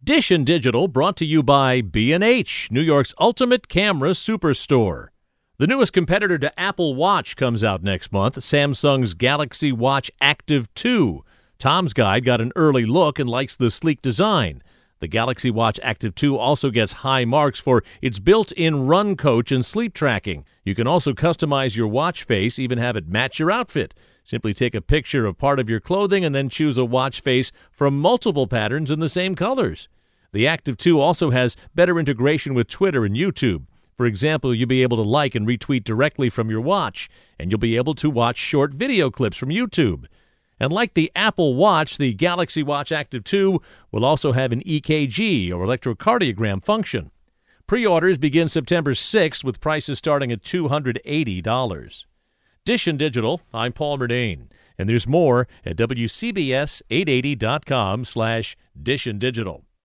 Dish and Digital brought to you by B&H, New York's ultimate camera superstore. The newest competitor to Apple Watch comes out next month, Samsung's Galaxy Watch Active 2. Tom's Guide got an early look and likes the sleek design. The Galaxy Watch Active 2 also gets high marks for its built-in run coach and sleep tracking. You can also customize your watch face, even have it match your outfit. Simply take a picture of part of your clothing and then choose a watch face from multiple patterns in the same colors. The Active 2 also has better integration with Twitter and YouTube. For example, you'll be able to like and retweet directly from your watch, and you'll be able to watch short video clips from YouTube. And like the Apple Watch, the Galaxy Watch Active 2 will also have an EKG or electrocardiogram function. Pre-orders begin September 6th with prices starting at $280. Dish and Digital, I'm Paul Murnane, and there's more at WCBS880.com/dishanddigital.